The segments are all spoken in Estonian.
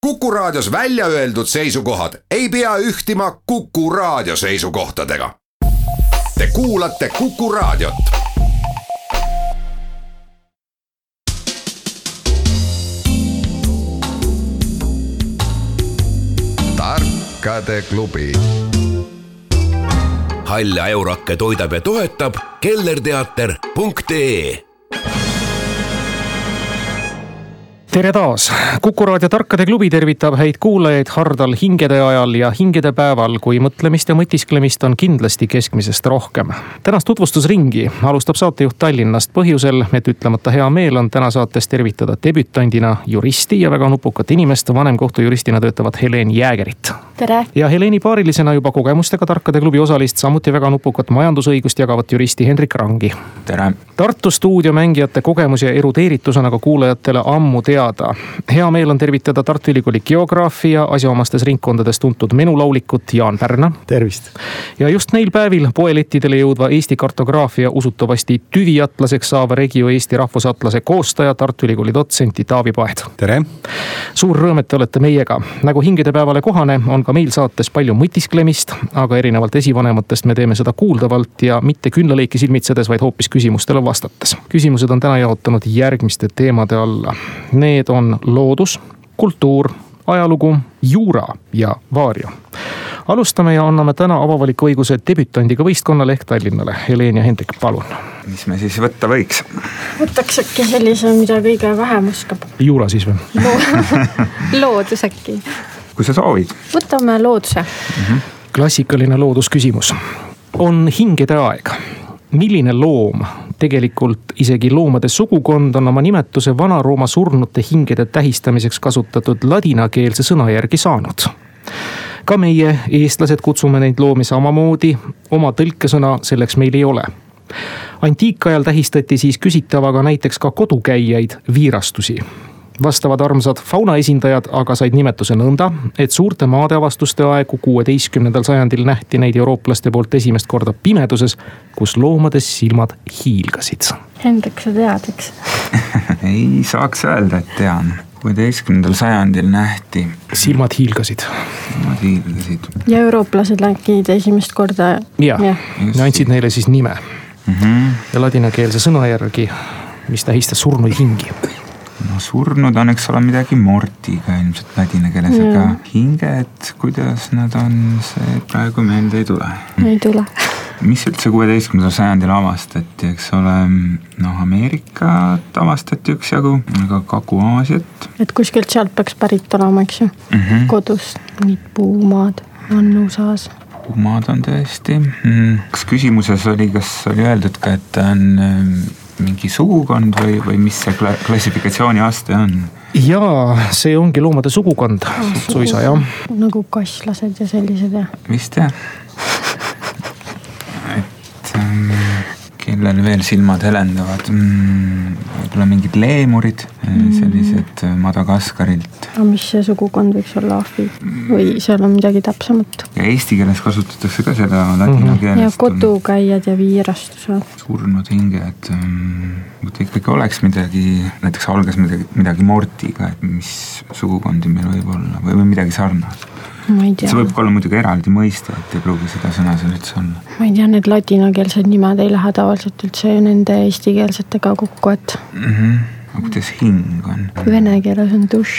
Kuku Raadios välja öeldud seisukohad ei pea ühtima Kuku Raadio seisukohtadega. Te kuulate Kuku Raadiot. Tarkade klubi. Halja Eurakke toidab ja toetab kellerteater.ee. Tere taas! Kuku Raadio Tarkade klubi tervitab häid kuulajaid hardal hingede ajal ja hingede päeval, kui mõtlemist ja mõtisklemist on kindlasti keskmisest rohkem. Tänast tutvustusringi alustab saatejuht Tallinnast põhjusel, et ütlemata hea meel on täna saates tervitada debütandina juristi ja väga nupukat inimest, vanemkohtujuristina töötavat Helen Jäägerit. Tere! Ja Heleni paarilisena juba kogemustega Tarkade klubi osalist, samuti väga nupukat majandusõigust jagavat juristi Hendrik Rangi. Tere! Tartu stuudiomängijate kogemus ja erudeeritus on aga kuulajatele ammu teada. Hea meel on tervitada Tartu Ülikooli geograafia asjaomastes ringkondades tuntud menulaulikut Jaan Pärna. Tervist! Ja just neil päevil poelettidele jõudva Eesti kartograafia usutavasti tüviatlaseks saava Regio Eesti rahvusatlase koostaja Tartu Ülikooli dotsenti Taavi Pahed. Tere! Suur rõõm, et te olete meiega. Nagu hingede päevale kohane, on ka meil saates palju mõtisklemist, aga erinevalt esivanematest me teeme seda kuuldavalt ja mitte küünlaleiki silmitsedes, vaid hoopis küsimustele vastates. Küsimused on täna jaotunud järgmiste teemade alla. Need on loodus, kultuur, ajalugu, juura ja vaario. Alustame ja anname täna avavaliku õiguse debütandiga võistkonnale ehk Tallinnale. Helen ja Hendrik, palun. Mis me siis võtta võiks? Võtaks äkki sellise, mida kõige vähem oskab. Juura siis või? Loodus äkki. Kui sa soovid? Võtame looduse. Klassikaline loodusküsimus. On hingede aeg. Milline loom, tegelikult isegi loomade sugukond on oma nimetuse Vana-Rooma surnute hingede tähistamiseks kasutatud ladinakeelse sõna järgi saanud? Ka meie, eestlased, kutsume neid loomi samamoodi, oma tõlkesõna selleks meil ei ole. Antiikajal tähistati siis küsitavaga näiteks ka kodukäijaid viirastusi. Vastavad armsad fauna esindajad aga said nimetuse nõnda, et suurte maadeavastuste aegu 16. sajandil nähti neid eurooplaste poolt esimest korda pimeduses, kus loomades silmad hiilgasid. Hendrik, sa tead, eks? Ei saaks öelda, et tean. 16. sajandil nähti. Silmad hiilgasid. Silmad hiilgasid. Ja eurooplased nägid esimest korda. Ja andsid neile siis nime. Ja ladinakeelse sõna järgi, mis tähistas surnuid hingi. No surnud on, eks ole, midagi mortiga ilmselt ladina keeles, aga hinged, kuidas nad on, see praegu meelde ei tule. Ei tule. Mis üldse 16. sajandil avastati, eks ole, Ameerikat avastati üksjagu, aga Kagu-Aasiat. Et kuskilt sealt peaks pärit olema, eks ju? Kodust, mingid puumaad on USA-s. Puumaad on tõesti. Kas küsimuses oli, kas oli öeldud ka, et on mingi sugukond või mis see klassifikatsiooni aste on? Jaa, see ongi loomade sugukond. Suisa, jah. Nagu kaslased ja sellised, jah. Vist jah. Et kellel veel silmad helendavad? Võib-olla mingid leemurid, sellised Madagaskarilt. Aga mis see sugukond võiks olla? Või seal on midagi täpsemat? Ja eesti keeles kasutatakse ka seda ladina keelest. Ja kodukäijad ja viirastused. Surnud hinged. Mutta ikkagi oleks midagi, näiteks algas midagi mortiga, et mis sugukondi meil võib olla või midagi sarnast. Ma ei tea. See võib olla muidugi eraldi mõista, et ei pruugi seda sõna seal üldse olla. Ma ei tea, need ladinakeelsed nimed ei lähe tavaliselt üldse nende eestikeelsetega kokku, et... Aga kuidas hing on? Vene keeles on duš.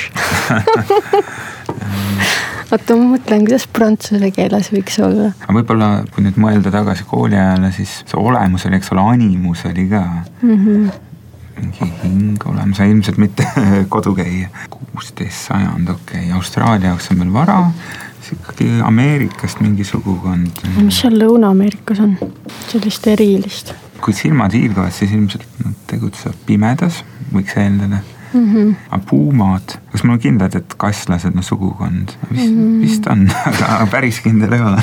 Oota, ma mõtlen, kuidas prantsuse keeles võiks olla. Aga võib-olla, kui nüüd mõelda tagasi kooli ajale, siis see olemus oli, eks ole, animus oli ka. Mingi hing olemas, ilmselt mitte kodukäija. 16. sajand, okei. Austraalia jaoks on veel vara, siis ikkagi Ameerikast mingi sugukond. Mis seal Lõuna-Ameerikas on? Sellist erilist. Kui silmad hiilgavad, siis ilmselt nad tegutsevad pimedas, võiks eeldada. Aga puumad, kas mul on kindlad, et kaslased on sugukond? Vist on, aga päris kindel ei ole.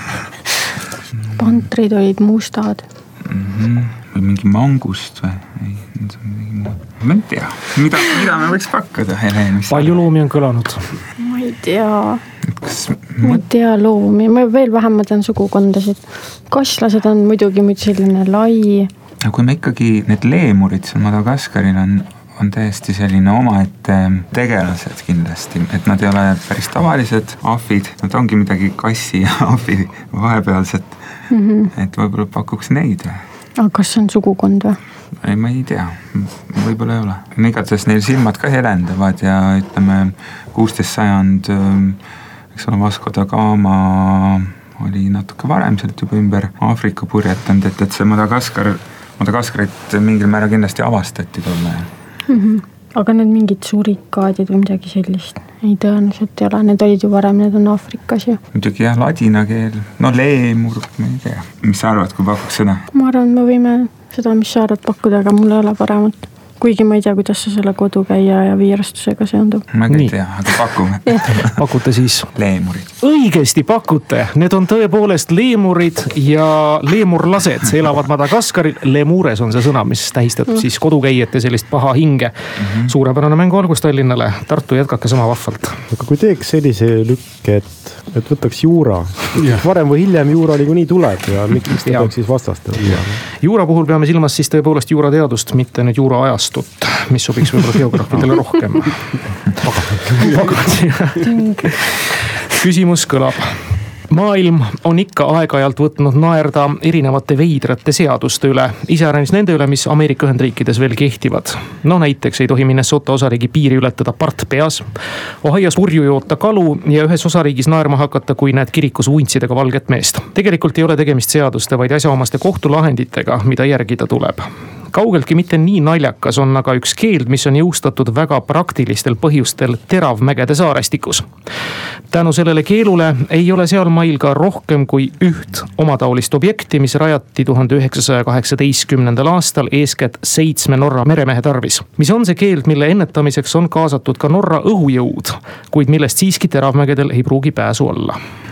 Pantrid olid mustad. Või mingi mangust või? Ma ei tea, mida me võiks pakkuda, Helen? Palju loomi on kõlanud? Ma ei tea. Ma ei tea loomi, ma veel vähem ma tean sugukondasid. Kaslased on muidugi selline lai. Kui me ikkagi need leemurid seal Madagaskaril on täiesti selline omaette tegelased kindlasti, et nad ei ole päris tavalised ahvid, nad ongi midagi kassi ja ahvi vahepealset, et võib-olla pakuks neid. Aga kas see on sugukond või? Ei, ma ei tea, võib-olla ei ole. Igatahes neil silmad ka helendavad ja ütleme 16. sajand, eks ole, Vasco da Gama oli natuke varem sealt juba ümber Aafrika purjetanud, et see Madagaskarit mingil määral kindlasti avastati tolle. Aga need mingid surikaadid või midagi sellist? Ei, tõenäoliselt ei ole, need olid ju varem, need on Aafrikas ju. Muidugi jah, ladina keel, no leemur, ma ei tea. Mis sa arvad, kui pakuks seda? Ma arvan, me võime seda, mis sa arvad pakkuda, aga mul ei ole paremat. Kuigi ma ei tea, kuidas see selle kodukäija ja viirastusega seondub. Ma ka ei tea, aga pakume. Pakute siis? Leemurid. Õigesti pakute. Need on tõepoolest leemurid ja leemurlased elavad Madagaskaril. Lemures on see sõna, mis tähistab siis kodukäijate sellist paha hinge. Suurepärane mängu algus Tallinnale. Tartu jätkake sama vahvalt. Aga kui teeks sellise lükke, et võtaks juura. Varem või hiljem juura nii tuleb ja miks ta peaks siis vastastel. Juura puhul peame silmas siis tõepoolest juurateadust, mitte nüüd juura ajastut, mis sobiks võib-olla geograafidele rohkem. Küsimus kõlab. Maailm on ikka aeg-ajalt võtnud naerda erinevate veidrate seaduste üle, iseäranis nende üle, mis Ameerika Ühendriikides veel kehtivad. No näiteks ei tohi Minnesota osariigi piiri ületada part peas, Ohios purju joota kalu ja ühes osariigis naerma hakata, kui näed kirikus vuntsidega valget meest. Tegelikult ei ole tegemist seaduste, vaid asjaomaste kohtulahenditega, mida järgida tuleb. Kaugeltki mitte nii naljakas on aga üks keeld, mis on jõustatud väga praktilistel põhjustel Teravmägede saarestikus. Tänu sellele keelule ei ole seal mail ka rohkem kui üht omataolist objekti, mis rajati 1918. aastal eeskätt 7 Norra meremehe tarvis. Mis on see keeld, mille ennetamiseks on kaasatud ka Norra õhujõud, kuid millest siiski Teravmägedel ei pruugi pääsu olla?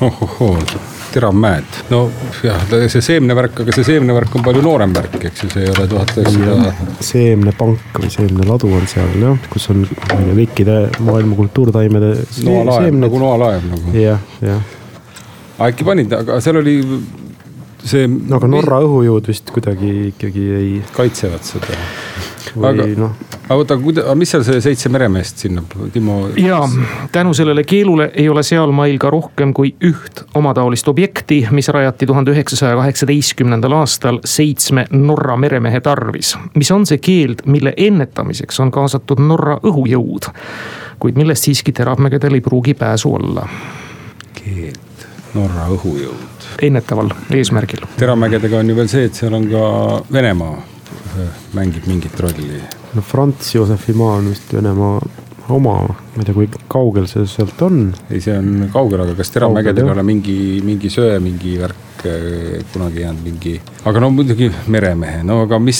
Teravmäed. No jah, see seemnevärk, aga see seemnevärk on palju noorem värk, eks ju, see ei ole 1900. Seemnepank või seemneladu on seal, jah, kus on kõikide maailma kultuurtaimede seemned. Nagu noalaev nagu. Jah. Äkki panid, aga seal oli see... No aga Norra õhujõud vist kuidagi ikkagi ei... Kaitsevad seda. Või aga mis seal see 7 meremeest sinna, Timo? Jaa, tänu sellele keelule ei ole seal mail ka rohkem kui üht omataolist objekti, mis rajati 1918. aastal 7 Norra meremehe tarvis. Mis on see keeld, mille ennetamiseks on kaasatud Norra õhujõud, kuid millest siiski Teravmägedel ei pruugi pääsu olla? Keeld, Norra õhujõud. Ennetaval eesmärgil. Teravmägedega on ju veel see, et seal on ka Venemaa mängib mingit rolli. No Franz Josefi maa on vist Venemaa oma, ma ei tea, kui kaugel see sealt on. Ei, see on kaugel, aga kas Teravmägedel ole mingi söö, mingi värk kunagi jäänud mingi... Aga no muidugi meremehe, no aga mis...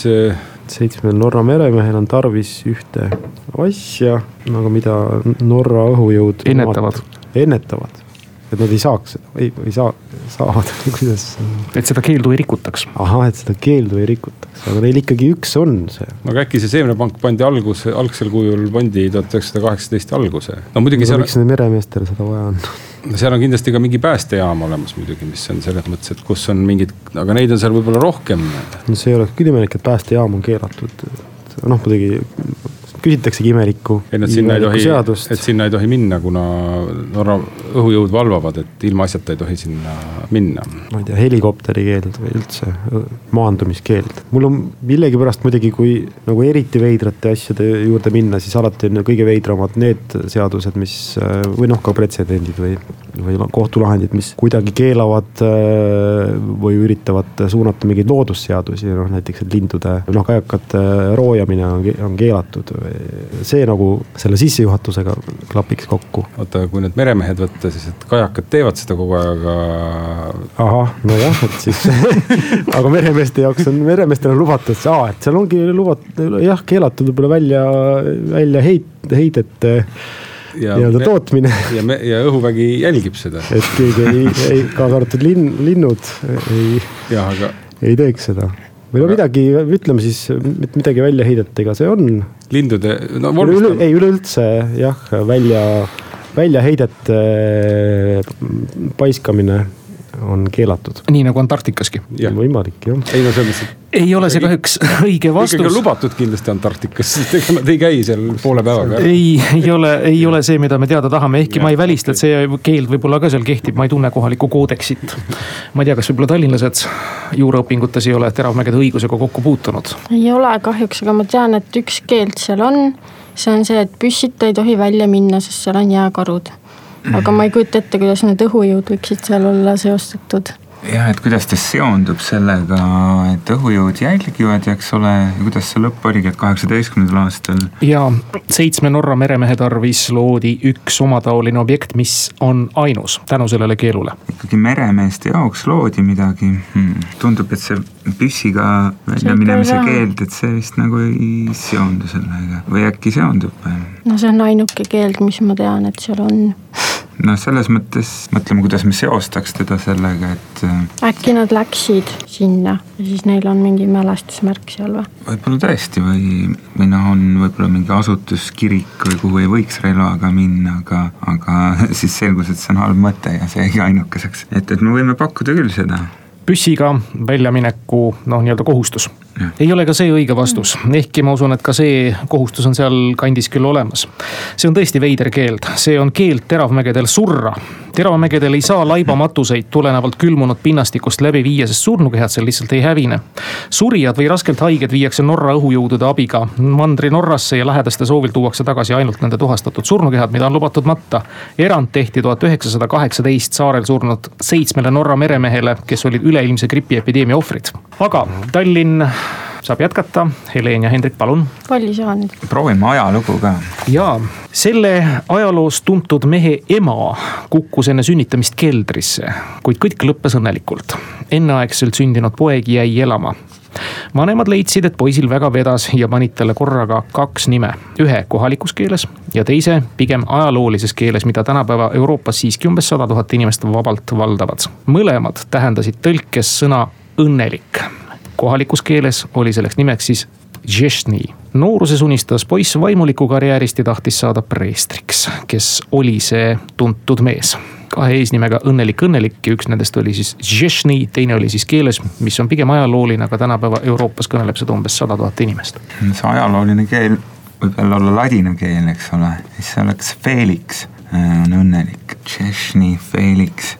7 Norra meremehel on tarvis ühte asja, aga mida Norra õhujõud... Ennetavad. Et nad ei saaks seda, ei saavad, kuidas... Et seda keeldu ei rikutaks. Aha, et seda keeldu ei rikutaks, aga neil ikkagi üks on see. No äkki see seemnepank pandi algsel kujul pandi 1918 alguse. No muidugi seal... Miks need meremeestel seda vaja on? Seal on kindlasti ka mingi päästejaam olemas muidugi, mis on selles mõttes, et kus on mingid... Aga neid on seal võib-olla rohkem. No see oleks küll imelik, et päästejaam on keelatud. No muidugi... Küsitaksegi imelikku seadust. Et sinna ei tohi minna, kuna Norra õhujõud valvavad, et ilma asjata ei tohi sinna minna. Ma ei tea, helikopteri keeld või üldse maandumiskeeld. Mul on millegi pärast muidugi, kui nagu eriti veidrate asjade juurde minna, siis alati on kõige veidramad need seadused, mis või noh, ka pretsedendid või kohtulahendid, mis kuidagi keelavad või üritavad suunata mingeid loodusseadusi, näiteks et lindude, kajakate roojamine on keelatud. See nagu selle sissejuhatusega klapiks kokku. Oota, kui need meremehed võtta, siis et kajakad teevad seda kogu aeg, Aha, no jah, et siis aga meremeestel on lubatud, et seal ongi keelatud välja heidete ja tootmine. Ja õhuvägi jälgib seda. Et keegi ei kaasa arvatud linnud ei teeks seda. Või midagi, ütleme siis, midagi väljaheidetega see on. Lindude, üleüldse, väljaheidete paiskamine on keelatud. nii nagu Antarktikaski. Võimalik jah. Ei no selles, ei ole see kahjuks õige vastus. Ikkagi on lubatud kindlasti Antarktikas, sest ega nad ei käi seal poole päevaga. Ei ole see, mida me teada tahame, ehkki ma ei välista, et see keeld võib-olla ka seal kehtib, ma ei tunne kohalikku koodeksit. Ma ei tea, kas võib-olla tallinlased juuraõpingutes ei ole teravmägede õigusega kokku puutunud. Ei ole kahjuks, aga ma tean, et üks keeld seal on. See on see, et püssita ei tohi välja minna, sest seal on jääkarud. Aga ma ei kujuta ette, kuidas need õhujõud võiksid seal olla seostatud. Jah, et kuidas ta seondub sellega, et õhujõud jälgivad, eks ole, ja kuidas see lõpp oligi, et 18. aastal. Ja 7 Norra meremehe tarvis loodi üks omataoline objekt, mis on ainus tänu sellele keelule. Ikkagi meremeeste jaoks loodi midagi. Tundub, et see püssiga välja minemise keeld, et see vist nagu ei seondu sellega. Või äkki seondub? No see on ainuke keeld, mis ma tean, et seal on. No selles mõttes mõtleme, kuidas me seostaks teda sellega, et äkki nad läksid sinna ja siis neil on mingi mälestusmärk seal või? Võib-olla tõesti või on võib-olla mingi asutuskirik või kuhu ei võiks relvaga minna, aga siis selgus, et see on halb mõte ja see ei ainukeseks. Et me võime pakkuda küll seda. Püssiga väljamineku nii-öelda kohustus. Ei ole ka see õige vastus, ehkki ma usun, et ka see kohustus on seal kandis küll olemas. See on tõesti veider keeld, see on keeld teravmägedel surra. Teravmägedel ei saa laibamatuseid tulenevalt külmunud pinnastikust läbi viia, sest surnukehad seal lihtsalt ei hävine. Surijad või raskelt haiged viiakse Norra õhujõudude abiga mandri Norrasse ja lähedaste soovil tuuakse tagasi ainult nende tuhastatud surnukehad, mida on lubatud matta. Erand tehti 1918 saarel surnud 7 Norra meremehele, kes olid üleilmse gripiepideemia ohvrid. Aga Tallinn saab jätkata. Helen ja Hendrik, palun. Palju saa nüüd? Proovime ajalugu ka. Jaa, selle ajaloos tuntud mehe ema kukkus enne sünnitamist keldrisse, kuid kõik lõppes õnnelikult. Enneaegselt sündinud poeg jäi elama. Vanemad leidsid, et poisil väga vedas ja panid talle korraga 2 nime. Ühe kohalikus keeles ja teise pigem ajaloolises keeles, mida tänapäeva Euroopas siiski umbes 100 000 inimest vabalt valdavad. Mõlemad tähendasid tõlkes sõna õnnelik. Kohalikus keeles oli selleks nimeks siis Žešni. Nooruses unistas poiss vaimuliku karjäärist ja tahtis saada preestriks, kes oli see tuntud mees. 2 eesnimega õnnelik ja üks nendest oli siis Žešni, teine oli siis keeles, mis on pigem ajalooline, aga tänapäeva Euroopas kõneleb seda umbes 100 000 inimest. See ajalooline keel võib jälle olla ladina keel, eks ole, siis see oleks Felix, on õnnelik. Žešni, Felix,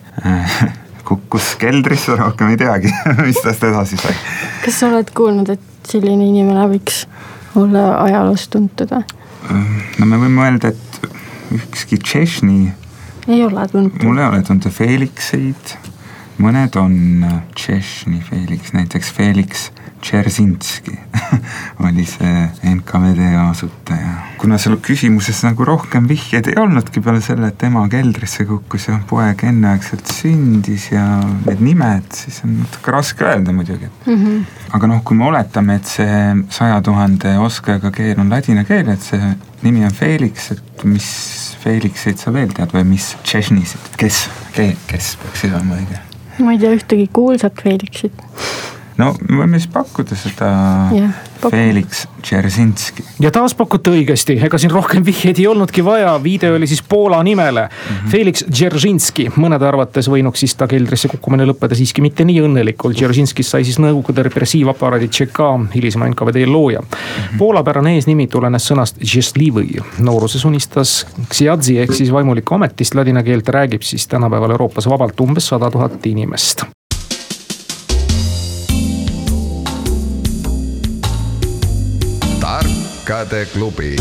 kukkus keldrisse, rohkem ei teagi, mis tast edasi sai. Kas sa oled kuulnud, et selline inimene võiks olla ajaloos tuntud? No me võime öelda, et ükski Žešni ei ole tuntud. Mul ei ole tuntud Felixeid. Mõned on Žešni Felix, näiteks Felix Dzeržinski oli see NKVD asutaja. Kuna seal küsimuses nagu rohkem vihjed ei olnudki peale selle, et ema keldrisse kukkus ja poeg enneaegselt sündis ja need nimed, siis on natuke raske öelda muidugi. Aga kui me oletame, et see 100 000 oskajaga keel on ladina keel, et see nimi on Felix, et mis Felixeid sa veel tead või mis Žešnisid? Kes peaks olema õige? Ma ei tea ühtegi kuulsat Felixit. No me võime siis pakkuda seda Felix Dzeržinski. Ja taas pakute õigesti, ega siin rohkem vihjeid ei olnudki vaja, viide oli siis Poola nimele. Felix Dzeržinski, mõnede arvates võinuks siis ta keldrisse kukkumine lõppeda siiski mitte nii õnnelikult. Dzeržinskis sai siis Nõukogude repressiivaparaadi ČK, hilisema NKVD looja. Poolapärane eesnimi tulenes sõnast Žeštlivõi. Nooruses unistas ksiadzi ehk siis vaimuliku ametist, ladina keelt räägib siis tänapäeval Euroopas vabalt umbes 100 000 inimest. Tarkade klubi.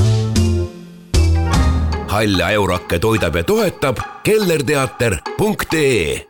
Halja Eurakke toidab ja toetab kellerteater.ee.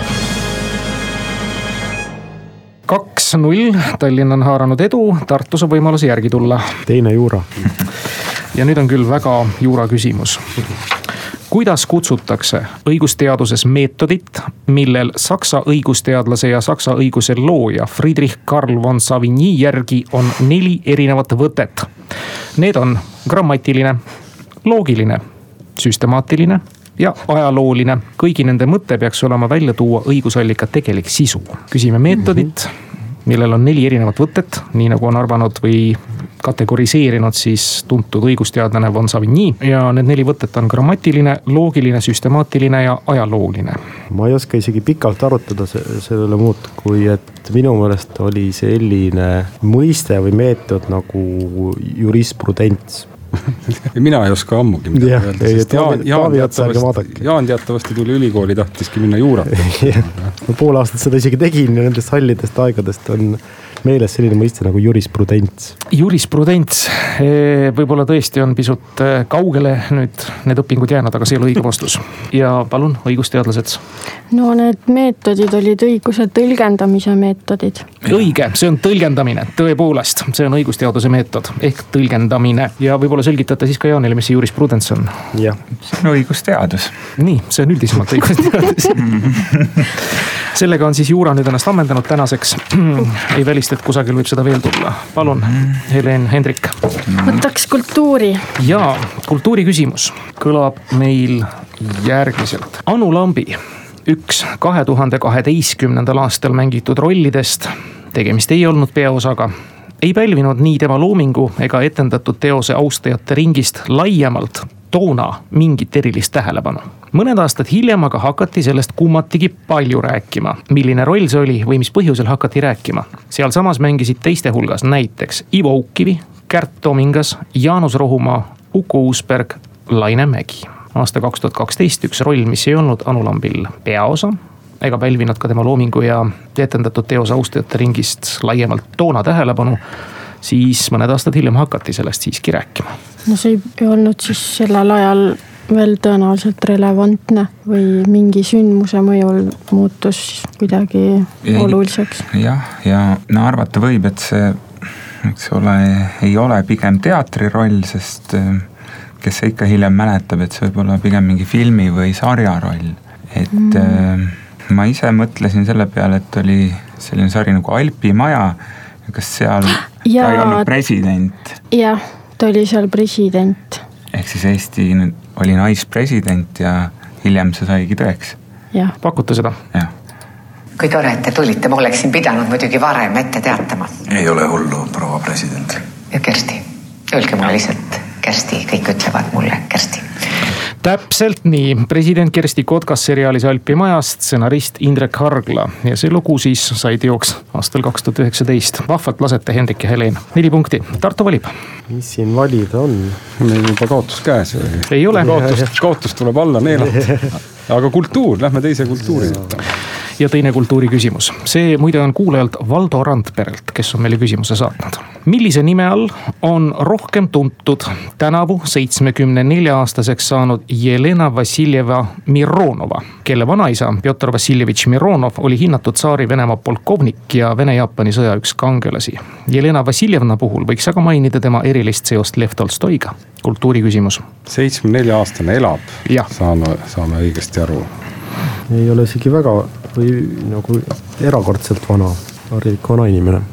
2-0, Tallinn on haaranud edu, Tartus on võimaluse järgi tulla. Teine juura. Ja nüüd on küll väga juura küsimus. Kuidas kutsutakse õigusteaduses meetodit, millel saksa õigusteadlase ja saksa õiguse looja Friedrich Karl von Savigny järgi on 4 erinevat võtet? Need on grammatiline, loogiline, süstemaatiline ja ajalooline. Kõigi nende mõte peaks olema välja tuua õigusallika tegelik sisu. Küsime meetodit, millel on 4 erinevat võtet, nii nagu on arvanud või kategoriseerinud siis tuntud õigusteadlane von Savigny ja need 4 võtet on grammatiline, loogiline, süstemaatiline ja ajalooline. ma ei oska isegi pikalt arutada sellele muud, kui et minu meelest oli selline mõiste või meetod nagu jurisprudents. mina ei oska ammugi midagi öelda. Jaan teatavasti tuli ülikooli, tahtiski minna juurat. Ma pool aastat seda isegi tegin ja nendest hallidest aegadest on meeles selline mõiste nagu jurisprudents. Jurisprudents, võib-olla tõesti on pisut kaugele nüüd need õpingud jäänud, aga see ei ole õige vastus. Ja palun, õigusteadlased. No need meetodid olid õiguse tõlgendamise meetodid. Õige, see on tõlgendamine, tõepoolest, see on õigusteaduse meetod ehk tõlgendamine ja võib-olla selgitate siis ka Jaanile, mis see jurisprudents on. Jah, see on õigusteadus. Nii, see on üldisemalt õigusteadus. Sellega on siis juura nüüd ennast ammendanud tänaseks. Ei välista, et kusagil võib seda veel tulla. Palun, Helen, Hendrik. Võtaks kultuuri. Jaa, kultuuri küsimus kõlab meil järgmiselt. Anu Lambi, üks 2012. aastal mängitud rollidest, tegemist ei olnud peaosaga, ei pälvinud nii tema loomingu ega etendatud teose austajate ringist laiemalt toona mingit erilist tähelepanu. Mõned aastad hiljem aga hakati sellest kummatigi palju rääkima. Milline roll see oli või mis põhjusel hakati rääkima? Seal samas mängisid teiste hulgas näiteks Ivo Uukkivi, Kärt Tomingas, Jaanus Rohumaa, Uku Uusberg, Laine Mägi. Aasta 2012 üks roll, mis ei olnud Anu Lambil peaosa ega pälvinud ka tema loomingu ja etendatud teose austajate ringist laiemalt toona tähelepanu, siis mõned aastad hiljem hakati sellest siiski rääkima. No see ei olnud siis sellel ajal veel tõenäoliselt relevantne või mingi sündmuse mõjul muutus kuidagi oluliseks. Jah, ja no arvata võib, et see, eks ole, ei ole pigem teatriroll, sest kes see ikka hiljem mäletab, et see võib olla pigem mingi filmi või sarja roll. Et ma ise mõtlesin selle peale, et oli selline sari nagu Alpi maja, kas seal ta ei olnud president? Jah, ta oli seal president. Ehk siis Eesti oli naispresident ja hiljem see saigi tõeks. Jah. Pakute seda? Jah. Kui tore, et te tulite, ma oleksin pidanud muidugi varem ette teatama. Ei ole hullu, proua president. Ja Kersti, öelge mulle lihtsalt Kersti, kõik ütlevad mulle Kersti. Täpselt nii, president Kersti Kotkas seriaalis Alpi majast, stsenarist Indrek Hargla ja see lugu siis sai teoks aastal 2019. Vahvalt lasete, Hendrik ja Helen. 4 punkti, Tartu valib. Mis siin valida on? Meil juba kaotus käes. Ei ole. Kaotus tuleb alla neelata. Aga kultuur, lähme teise kultuuri. Ja teine kultuuri küsimus. See muide on kuulajalt Valdo Randperelt, kes on meile küsimuse saatnud. Millise nime all on rohkem tuntud tänavu 74-aastaseks saanud Jelena Vassiljeva Mironova, kelle vanaisa Pjotr Vassiljevitš Mironov oli hinnatud Tsaari Venemaa polkovnik ja Vene-Jaapani sõja üks kangelasi. Jelena Vassiljevna puhul võiks aga mainida tema erilist seost Lev Tolstoiga. Kultuuri küsimus. 74-aastane elab, saame õigesti aru. Ei ole isegi väga või nagu erakordselt vana, harilik vana inimene.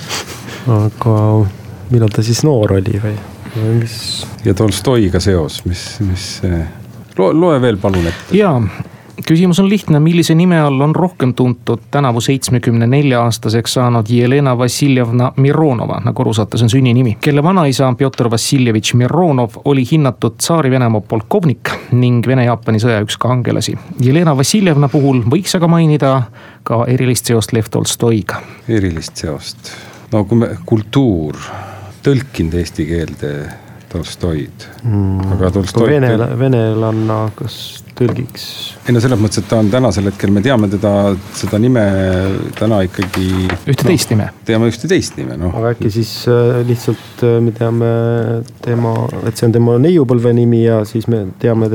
Aga millal ta siis noor oli või mis? Ja Tolstoiga seos, mis loe veel palun ette. Jaa, küsimus on lihtne, millise nime all on rohkem tuntud tänavu 74-aastaseks saanud Jelena Vassiljevna Mironova, nagu aru saate, see on sünninimi, kelle vanaisa Pjotr Vassiljevitš Mironov oli hinnatud Tsaari Venemaa polkovnik ning Vene-Jaapani sõja üks kangelasi. Jelena Vassiljevna puhul võiks aga mainida ka erilist seost Lev Tolstoiga. Erilist seost. No kui me kultuur tõlkinud eesti keelde Tolstoid. Aga Tolstoid venelanna kas tõlgiks? Ei no selles mõttes, et ta on tänasel hetkel, me teame seda nime täna ikkagi ühte teist nime. Teame ühte teist nime, noh. Aga äkki siis lihtsalt me teame tema, et see on tema neiupõlve nimi ja siis me teame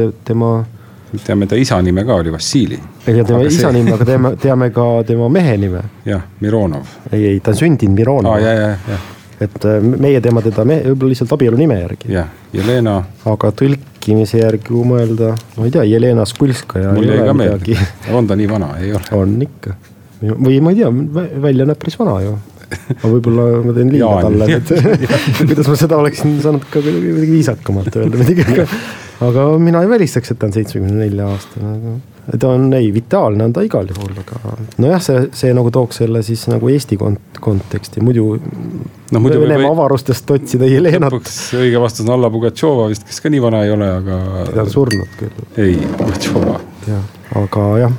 ta isa nime ka oli Vassili. Ei tema isa nime, aga teame ka tema mehe nime. Jah, Mironov. Ei, ta on sündinud Mironov. Jah. Et meie teame teda võib-olla lihtsalt abielu nime järgi. Jah, Jelena. Aga tõlkimise järgi kui mõelda, ma ei tea, Jelena Skulskaja. Mul ei ka meeldi. On ta nii vana? Ei ole. On ikka. Või ma ei tea, välja näeb päris vana ju. Aga võib-olla ma teen liiga talle, et kuidas ma seda oleksin saanud ka viisakamalt öelda. Aga mina ei välistaks, et ta on 74 aastane. ta on vitaalne on ta igal juhul, aga nojah, see nagu tooks selle siis nagu Eesti konteksti, muidu Venemaa avarustest otsida Jelenat. Õige vastus on Alla Pugatšova vist, kes ka nii vana ei ole, aga... Ta on surnud küll. Ei, Pugatšova. Aga jah,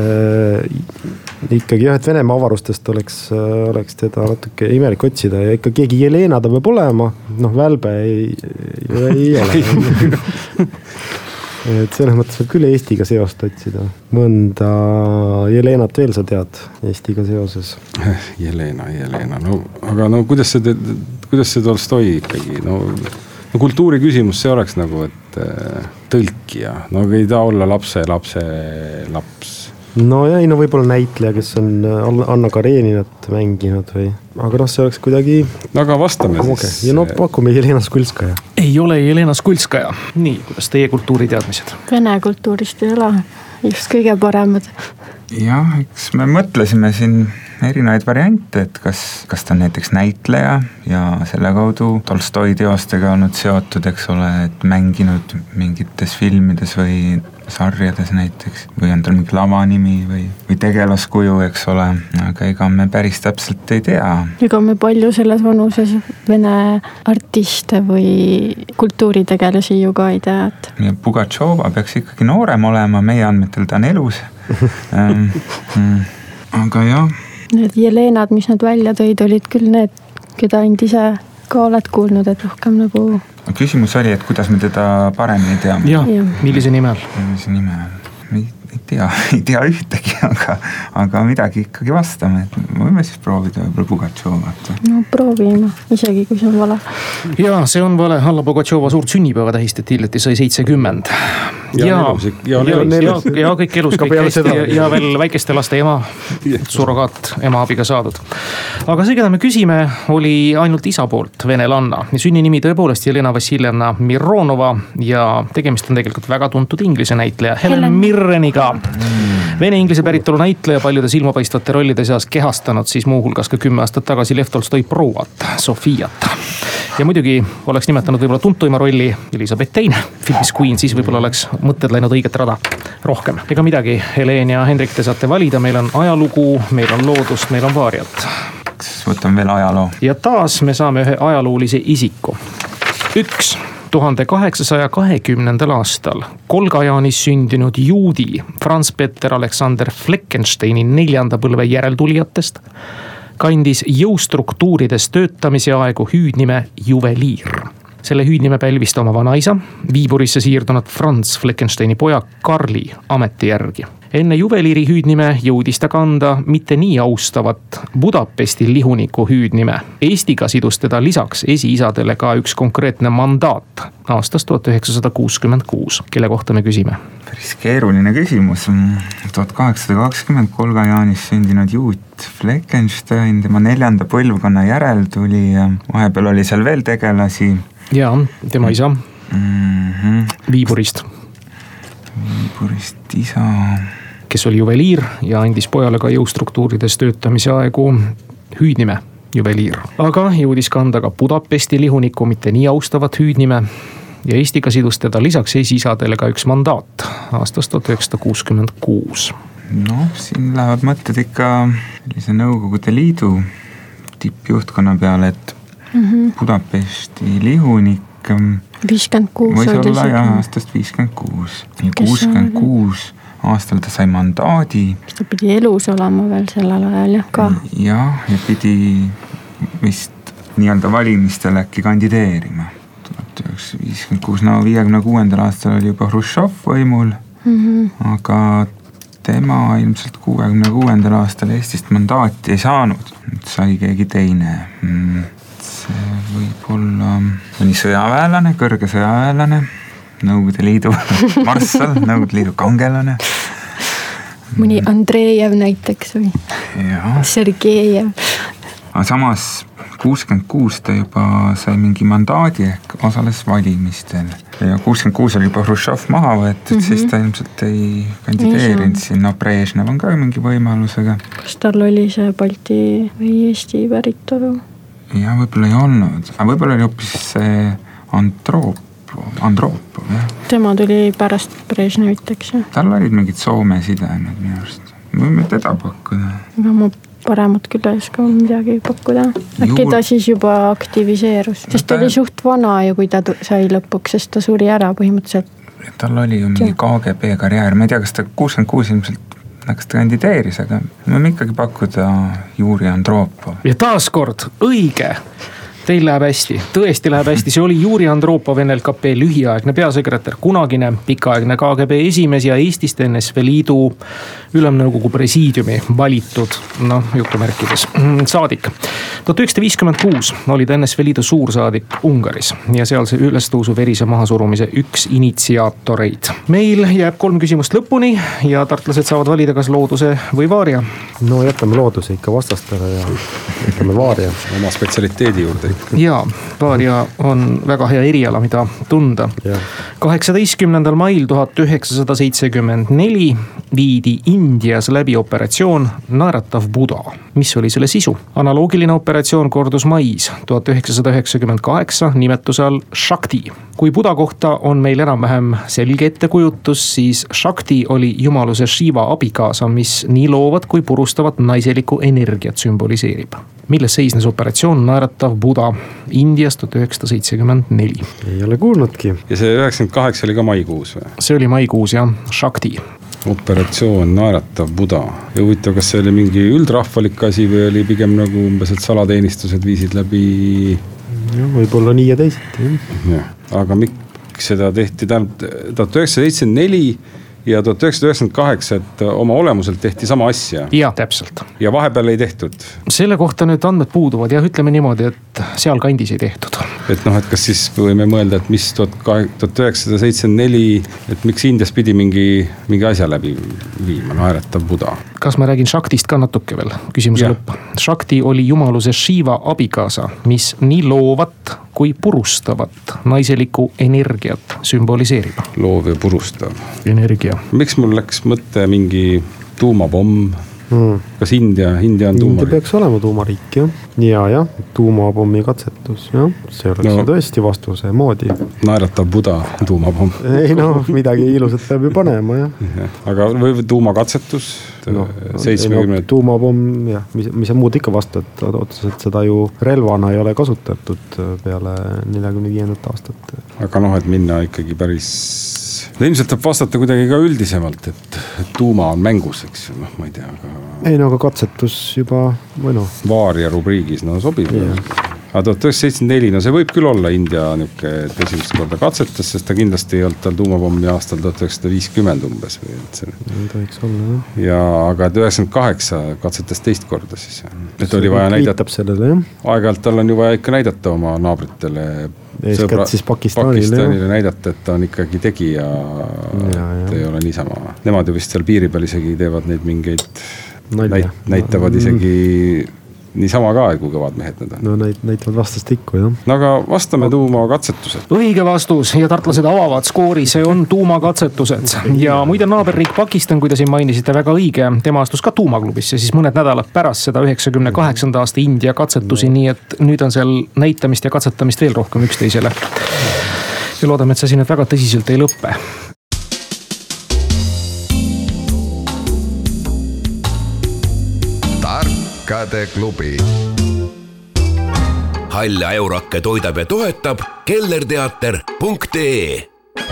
ikkagi jah, et Venemaa avarustest oleks teda natuke imelik otsida ja ikka keegi Jelena ta peab olema, Välbe ei ole. Et selles mõttes võib küll Eestiga seost otsida. Mõnda Jelenat veel sa tead Eestiga seoses? Jelena, no aga kuidas see Tolstoi ikkagi? No kultuuri küsimus see oleks nagu, et tõlkija, no ei ta olla lapse laps. No ja võib-olla näitleja, kes on Anna Kareninat mänginud või, aga see oleks kuidagi... No aga vastame siis. Ja pakume Jelena Skulskaja. Ei ole Jelena Skulskaja. Nii, kuidas teie kultuuriteadmised? Vene kultuurist ei ole just kõige paremad. Jah, eks me mõtlesime siin erinevaid variante, et kas ta on näiteks näitleja ja selle kaudu Tolstoi teostega olnud seotud, eks ole, et mänginud mingites filmides või sarjades näiteks, või on tal mingi lavanimi või tegelaskuju, eks ole, aga ega me päris täpselt ei tea. Ega me palju selles vanuses Vene artiste või kultuuritegelasi ju ka ei tea. Ja Pugatšova peaks ikkagi noorem olema, meie andmetel ta on elus. Aga jah. Need Jelenad, mis nad välja tõid, olid küll need, keda end ise ka oled kuulnud, et rohkem nagu... Küsimus oli, et kuidas me teda paremini teame. Ja, millise nimel? Ei tea ühtegi, aga midagi ikkagi vastame, et võime siis proovida võib-olla Pugatšovat. No proovime, isegi kui see on vale. Ja, see on vale. Alla Pugatšova suurt sünnipäeva tähistati hiljuti, sai 70. Ja kõik elus, kõik hästi ja veel väikeste laste ema, surrogaat ema abiga saadud. Aga see, keda me küsime, oli ainult isa poolt, venelanna. Sünninimi tõepoolest Jelena Vassiljevna Mironova ja tegemist on tegelikult väga tuntud inglise näitleja Helen Mirreniga. Vene-inglise päritolu näitleja paljude silmapaistvate rollide seas kehastanud siis muuhulgas ka 10 aastat tagasi Lev Tolstoi prouat, Sofiat. Ja muidugi oleks nimetanud võib-olla tuntuima rolli Elizabeth II, filmis Queen, siis võib-olla oleks mõtted läinud õiget rada rohkem. Ega midagi, Helen ja Hendrik, te saate valida, meil on ajalugu, meil on loodust, meil on vaariat. Võtame veel ajaloo. Ja taas me saame ühe ajaloolise isiku. 1820. aastal Kolgajaanis sündinud juudi Franz Peter Alexander Fleckensteini 4. põlve järeltulijatest kandis jõustruktuurides töötamise aegu hüüdnime juveliir. Selle hüüdnime pälvis ta oma vanaisa, Viiburisse siirdunud Franz Fleckensteini poja Karli ameti järgi. Enne juveliiri hüüdnime jõudis ta kanda mitte nii austavat Budapesti lihuniku hüüdnime. Eestiga sidus teda lisaks esiisadele ka üks konkreetne mandaat aastast 1966, kelle kohta me küsime. Päris keeruline küsimus. 1820 Kolgajaanis sündinud juut Fleckenstein, tema 4. põlvkonna järel tuli ja vahepeal oli seal veel tegelasi. Ja, tema isa. Viiburist isa. Kes oli juveliir ja andis pojale ka jõustruktuurides töötamise aegu hüüdnime juveliir. Aga jõudis kanda ka Budapesti lihuniku mitte nii austavat hüüdnime ja Eestiga sidus teda lisaks esisadele ka üks mandaat aastast 1966. No, siin lähevad mõtted ikka sellise Nõukogude Liidu tippjuhtkonna peale, et Budapesti lihunik 56 võis olla ja aastast 56 ja 66 aastal ta sai mandaadi. Ta pidi elus olema veel sellel ajal ka. Ja pidi vist nii-öelda valimistel äkki kandideerima. 1956, no 56. aastal oli juba Hruštšov võimul, aga tema ilmselt 66. aastal Eestist mandaati ei saanud. Sai keegi teine. See võib olla mõni sõjaväelane, kõrge sõjaväelane, Nõukogude Liidu marssal, Nõukogude Liidu kangelane. Mõni Andreejev näiteks või Sergejev. Aga samas 66 ta juba sai mingi mandaadi ehk osales valimistel. Ja 66 oli juba Hruštšov maha võetud, siis ta ilmselt ei kandideerinud siin. No Brežnev on ka mingi võimalusega. Kas tal oli see Balti või Eesti päritolu? Ja võib-olla ei olnud. Aga võib-olla oli hoopis see Androop Andropov, jah. Tema tuli pärast Brežnevit, eks ju. Tal olid mingid Soome sidemed minu arust. Me võime teda pakkuda. Aga ma paremat küll ei oska midagi pakkuda. Äkki ta siis juba aktiviseerus, sest ta oli suht vana ju, kui ta sai lõpuks, sest ta suri ära põhimõtteliselt. Tal oli ju mingi KGB karjäär, ma ei tea, kas ta 66 ilmselt kas ta kandideeris, aga me võime ikkagi pakkuda Juri Andropov. Ja taaskord õige. Teil läheb hästi, tõesti läheb hästi, see oli Juri Andropov, NLKP lühiaegne peasekretär, kunagine pikaaegne KGB esimees ja Eestist NSV Liidu ülemnõukogu presiidiumi valitud, jutumärkides, saadik. 1956 oli ta NSV Liidu suursaadik Ungaris ja sealse ülestõusu verise mahasurumise üks initsiaatoreid. Meil jääb 3 küsimust lõpuni ja tartlased saavad valida kas looduse või vaaria. No jätame looduse ikka vastastele ja jätame vaaria. Oma spetsialiteedi juurde. Jaa, vaaria on väga hea eriala, mida tunda. 18. mail 1974 viidi Indias läbi operatsioon Naeratav Buda. Mis oli selle sisu? Analoogiline operatsioon kordus mais 1998 nimetuse all Shakti. Kui Buda kohta on meil enam-vähem selge ettekujutus, siis Shakti oli jumaluse Shiva abikaasa, mis nii loovat kui purustavat naiselikku energiat sümboliseerib. Milles seisnes operatsioon Naeratav Buda Indias 1974? Ei ole kuulnudki. Ja see 98 oli ka maikuus või? See oli maikuus, jah, Shakti. Operatsioon Naeratav Buda. Ja huvitav, kas see oli mingi üldrahvalik asi või oli pigem nagu umbes, et salateenistused viisid läbi? Ja, võib-olla nii ja teisiti. Ja, aga miks seda tehti 1974 ja 1998, et oma olemuselt tehti sama asja. Ja, täpselt. Ja vahepeal ei tehtud. Selle kohta nüüd andmed puuduvad ja ütleme niimoodi, et seal kandis ei tehtud. Et et kas siis võime mõelda, et mis 1974, et miks Indias pidi mingi asja läbi viima, Naeratav Buda. Kas ma räägin Shaktist ka natuke veel? Küsimuse lõpp. Shakti oli jumaluse Shiva abikaasa, mis nii loovat kui purustavat naiseliku energiat sümboliseerib. Loov ja purustav. Energia. Miks mul läks mõte mingi tuumapomm? Kas India on tuumariik? India peaks olema tuumariik, jah. Ja, tuumapommi katsetus, jah. See oleks tõesti vastuse moodi. Naeratav Buda tuumapomm. Ei midagi ilusat peab ju panema, jah. Aga või tuumakatsetus? 70... tuumapomm, jah, mis sa muud ikka vastad, otseselt seda ju relvana ei ole kasutatud peale 45. aastat. Aga et minna ikkagi päris... Ilmselt saab vastata kuidagi ka üldisemalt, et tuuma on mängus, eks ju, ma ei tea. Aga katsetus juba, Vaaria rubriigis, sobib. Aga 1974, see võib küll olla India esimest korda katsetas, sest ta kindlasti ei olnud tal tuumapommi aastal 1950 umbes. Ei tohiks olla, jah. Ja, aga 98 katsetas teist korda siis. Et oli vaja näidata. Sellele, jah. Aeg-ajalt tal on ju vaja ikka näidata oma naabritele. Eeskätt siis Pakistanile näidata, et ta on ikkagi tegija. Ta ei ole niisama. Nemad ju vist seal piiri peal isegi teevad neid mingeid, näitavad isegi niisama ka, kui kõvad mehed need on. Näitavad vastastikku, jah. Aga vastame tuumakatsetused. Õige vastus ja tartlased avavad skoori, see on tuumakatsetused. Ja muide naaberriik Pakistan, kui te siin mainisite, väga õige, tema astus ka tuumaklubisse, siis mõned nädalad pärast seda 98. aasta India katsetusi, nii et nüüd on seal näitamist ja katsetamist veel rohkem üksteisele. Ja loodame, et see siin nüüd väga tõsiselt ei lõppe. Tarkade klubi. Halja Eurakke toidab ja toetab kellerteater.ee.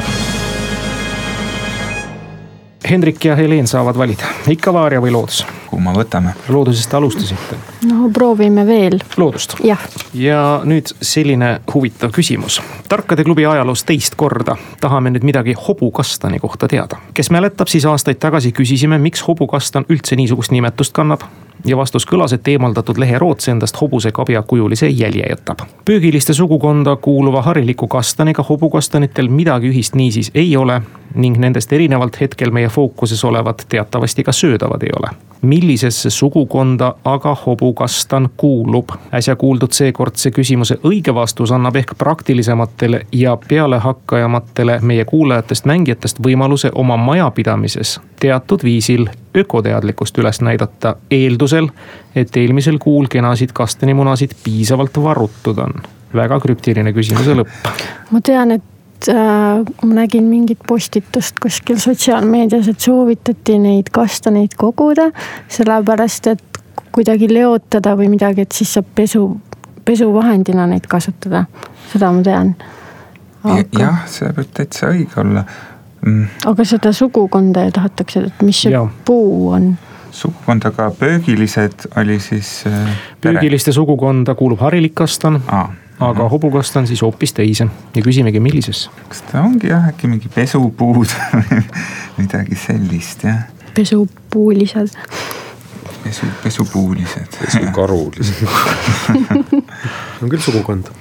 Hendrik ja Helen saavad valida. Ikka vaaria või loodus? Kuhu ma võtame? Loodusest alustasite. Proovime veel. Loodust? Jah. Ja nüüd selline huvitav küsimus. Tarkade klubi ajaloos teist korda tahame nüüd midagi hobukastani kohta teada. Kes mäletab, siis aastaid tagasi küsisime, miks hobukastan üldse niisugust nimetust kannab. Ja vastus kõlas, et eemaldatud leherootse endast hobuse kabja kujulise jälje jätab. Pöögiliste sugukonda kuuluva hariliku kastaniga hobukastanitel midagi ühist niisiis ei ole ning nendest erinevalt hetkel meie fookuses olevat teatavasti ka söödavad ei ole. Millisesse sugukonda aga hobukastan kuulub? Äsja kuuldud seekordse küsimuse õige vastus annab ehk praktilisematele ja pealehakkajamatele meie kuulajatest mängijatest võimaluse oma majapidamises teatud viisil ökoteadlikkust üles näidata eeldusel, et eelmisel kuul kenasid kastanimunasid piisavalt varutud on. Väga krüptiline küsimuse lõpp. Ma tean, et ma nägin mingit postitust kuskil sotsiaalmeedias, et soovitati neid kastaneid koguda, sellepärast et kuidagi leotada või midagi, et siis saab pesuvahendina neid kasutada. Seda ma tean. Jah, see võib täitsa õige olla. Aga seda sugukonda ja tahatakse, et mis see puu on? Sugukond, aga pöögilised oli siis Pöögiliste sugukonda kuulub harilikastan, aga hobukastan siis hoopis teise ja küsimegi, millises? Kas ta ongi äkki mingi pesupuud midagi sellist, jah? Pesupuulised. Pesupuulised. Pesukarulised. On küll sugukond.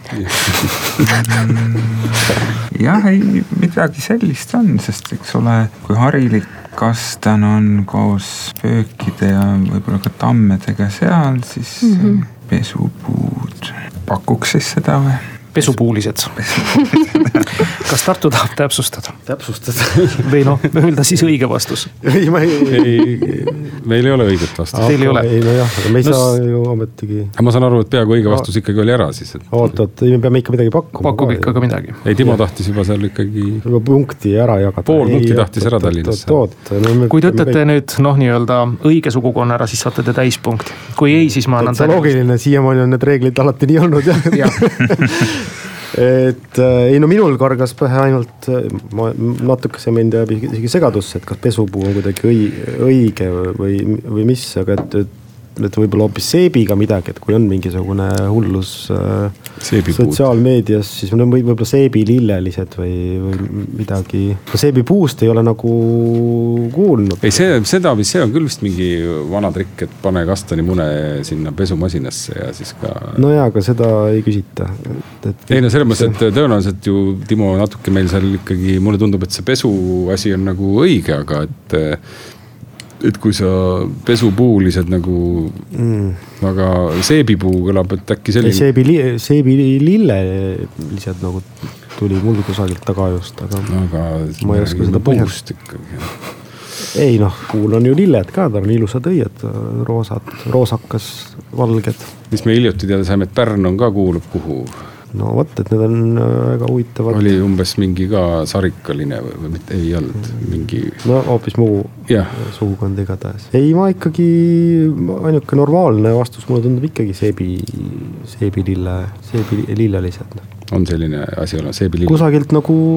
Jah, ei, midagi sellist on, sest eks ole, kui harilikastan on koos pöökide ja võib-olla ka tammedega seal, siis pesupuud. Pakuks siis seda või? Pesupuulised. Kas Tartu tahab täpsustada? Täpsustada. Või öelda siis õige vastus? Meil ei ole õiget vastust. Teil ei ole? Ei, no jah, aga me ei saa ju ametigi. Ma saan aru, et peaaegu õige vastus ikkagi oli ära siis. Oot, me peame ikka midagi pakkuma. Pakub ikka ka midagi. Ei, Timo tahtis juba seal ikkagi punkti ära jagada. Pool punkti tahtis ära Tallinnasse. Kui te ütlete nüüd nii-öelda õige sugukonna ära, siis saate te täispunkti. Kui ei, siis ma annan see loogiline, siiamaani on need reeglid alati nii olnud. Et ei, no minul kargas pähe ainult, ma natuke see mind jääb isegi segadusse, et kas pesupuu on kuidagi õige või mis, aga et võib-olla hoopis seebiga midagi, et kui on mingisugune hullus sotsiaalmeedias, siis võib-olla seebilillelised või midagi. Seebipuust ei ole nagu kuulnud. Ei, see on küll vist mingi vana trikk, et pane kastani mune sinna pesumasinasse ja siis ka... No jaa, aga seda ei küsita. Ei, no selles mõttes, et tõenäoliselt ju Timo natuke meil seal ikkagi, mulle tundub, et see pesu asi on nagu õige, aga et kui sa pesupuulised nagu aga seebipuu kõlab, et äkki selline... Seebilillelised nagu tuli mul kusagilt taga just, aga ma ei oska seda põhjast ikkagi. Ei puul on ju lilled ka, ta on ilusad õied, roosakas, valged. Mis me hiljuti teada saime, et Pärn on ka kuulub kuhu? No võt, et need on väga huvitavad. Oli umbes mingi ka sarikaline või mitte, ei olnud mingi... No hoopis muu sugukond igatahes. Ei, ma ikkagi, ainuke normaalne vastus mulle tundub ikkagi seebilillelised. On selline asi ole, seebilille? Kusagilt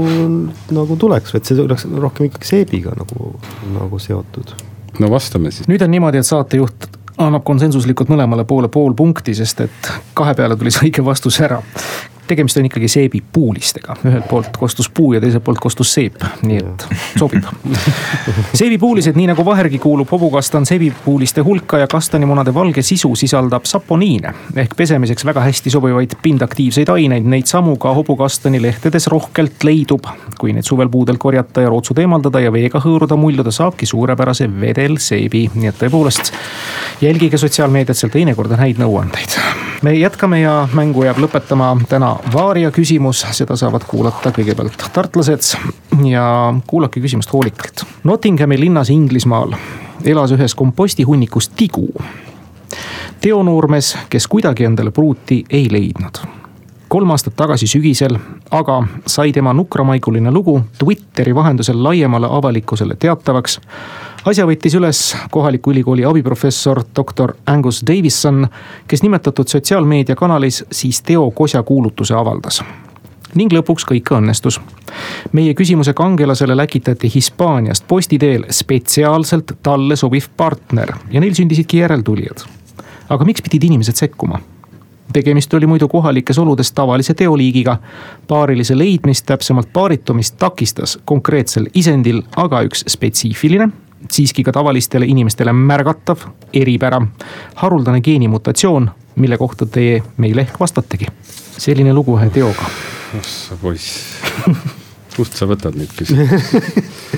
nagu tuleks, et see tuleks rohkem ikkagi seebiga nagu seotud. No vastame siis. Nüüd on niimoodi, et saatejuht annab konsensuslikult mõlemale poole pool punkti, sest et 2 peale tuli see õige vastus ära. Tegemist on ikkagi seebipuulistega. Ühelt poolt kostus puu ja teiselt poolt kostus seep. Nii et sobib. Seebipuulised, nii nagu vahergi kuulub hobukastan seebipuuliste hulka ja kastanimunade valge sisu sisaldab saponiine ehk pesemiseks väga hästi sobivaid pindaktiivseid aineid. Neid samu ka hobukastani lehtedes rohkelt leidub. Kui need suvel puudelt korjata ja rootsud eemaldada ja veega hõõruda, mulluda saabki suurepärase vedelseebi. Nii et tõepoolest jälgige sotsiaalmeediat, seal teinekord on häid nõuandeid. Me jätkame ja mängu jääb lõpetama täna vaaria küsimus, seda saavad kuulata kõigepealt tartlased ja kuulake küsimust hoolikalt. Nottinghami linnas Inglismaal elas ühes kompostihunnikus tigu. Teonoormes, kes kuidagi endale pruuti ei leidnud. 3 aastat tagasi sügisel aga sai tema nukramaiguline lugu Twitteri vahendusel laiemale avalikkusele teatavaks. Asja võttis üles kohaliku ülikooli abiprofessor Dr. Angus Davison, kes nimetatud sotsiaalmeedia kanalis siis Teo Kosja kuulutuse avaldas. Ning lõpuks kõik õnnestus. Meie küsimuse kangelasele läkitati Hispaaniast postiteel spetsiaalselt talle sobiv partner ja neil sündisidki järeltulijad. Aga miks pidid inimesed sekkuma? Tegemist oli muidu kohalikes oludes tavalise teoliigiga. Paarilise leidmist, täpsemalt paaritumist takistas konkreetsel isendil aga üks spetsiifiline, siiski ka tavalistele inimestele märgatav eripära, haruldane geenimutatsioon, mille kohta teie meile ehk vastategi. Selline lugu ühe Teoga. Ossa poiss, kust sa võtad neid küsimusi?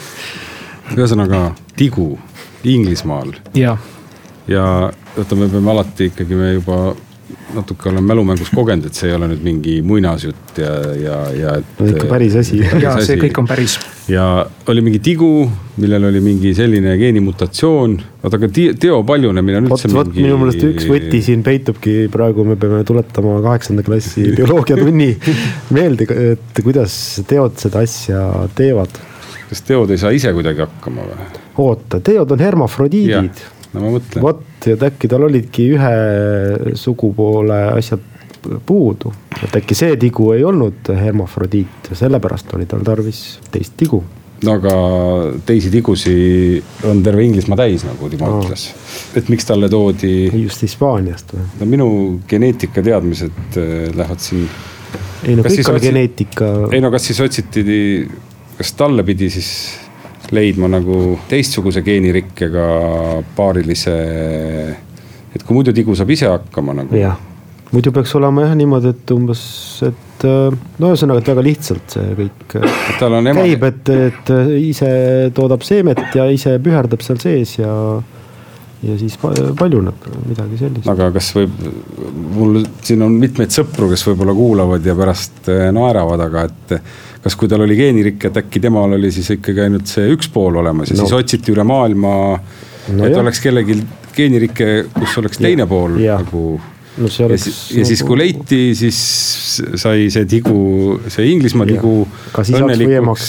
Ühesõnaga tigu Inglismaal. Ja me peame alati ikkagi me juba natuke olen mälumängus kogenud, et see ei ole nüüd mingi muinasjutt ja et no ikka päris asi. Ja see kõik on päris. Ja oli mingi tigu, millel oli mingi selline geenimutatsioon. Vaata, aga Teo paljunemine on üldse mingi... Minu mõelest üks võti siin peitubki praegu, me peame tuletama 8. klassi bioloogiatunni meelde, et kuidas teod seda asja teevad. Kas teod ei saa ise kuidagi hakkama või? Oota, teod on hermafrodiidid. No ma mõtlen. Vot, ja äkki tal olidki ühe sugupoole asjad puudu. Et äkki see tigu ei olnud hermafrodiit ja sellepärast oli tal tarvis teist tigu. No aga teisi tigusi on terve Inglismaa täis, nagu Timo ütles. Et miks talle toodi... Just Hispaaniast või? No minu geneetika teadmised lähevad siin... Ei no kõik on geneetika... Ei no kas siis otsiti... Kas talle pidi siis leidma nagu teistsuguse geenirikkega paarilise... Et kui muidu tigu saab ise hakkama nagu... Jah. Muidu peaks olema jah niimoodi, et umbes, et no ühesõnaga, et väga lihtsalt see kõik käib, et ise toodab seemet ja ise püherdab seal sees ja siis paljuneb midagi sellist. Aga kas mul siin on mitmeid sõpru, kes võib-olla kuulavad ja pärast naeravad, aga et kas kui tal oli geenirikke, et äkki temal oli siis ikkagi ainult see üks pool olemas ja siis otsiti üle maailma, et oleks kellegi geenirikke, kus oleks teine pool nagu... No ja siis kui leiti, siis sai see tigu, see Inglismaa tigu õnnelikuks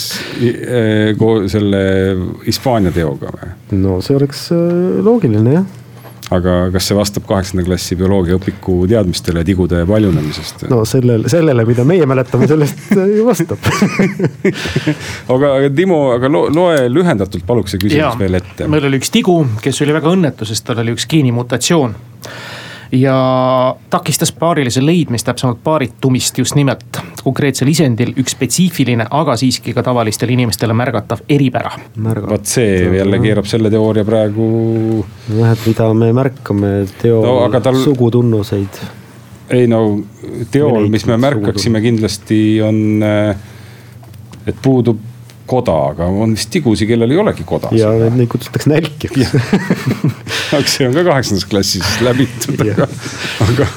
selle Hispaania teoga või? No see oleks loogiline, jah. Aga kas see vastab 8. klassi bioloogia õpiku teadmistele tigude paljunemisest? No sellele, mida meie mäletame, sellest ju vastab. Aga Timo, loe lühendatult paluks see küsimus veel ette. Meil oli üks tigu, kes oli väga õnnetu, sest tal oli üks geenimutatsioon. Ja takistas paarilise leidmist, täpsemalt paaritumist just nimelt konkreetsel isendil üks spetsiifiline, aga siiski ka tavalistele inimestele märgatav eripära. Vaat see jälle keerab selle teooria praegu... Et mida me märkame sugutunnuseid. Ei no, teool, mis me märkaksime kindlasti on, et puudub koda, aga on vist tigusi, kellel ei olegi koda. Ja neid kutsutakse nälkiks. Aga see on ka 8. klassis läbitud, aga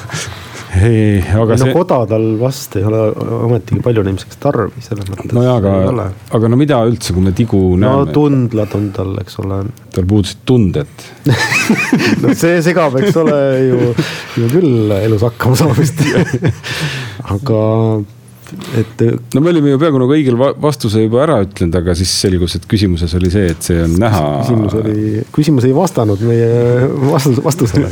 no koda tal vast ei ole ametigi palju neimseks tarvi selles mõttes. No jah, aga no mida üldse, kui me tigu näeme? No tundlad on tal, eks ole. Tal puudusid tunded. No see segab, eks ole ju küll elus hakkama saamist. Aga... No me olime ju peaaegu nagu õigel vastuse juba ära ütlenud, aga siis selgus, et küsimuses oli see, et see on näha. Küsimus ei vastanud meie vastusele.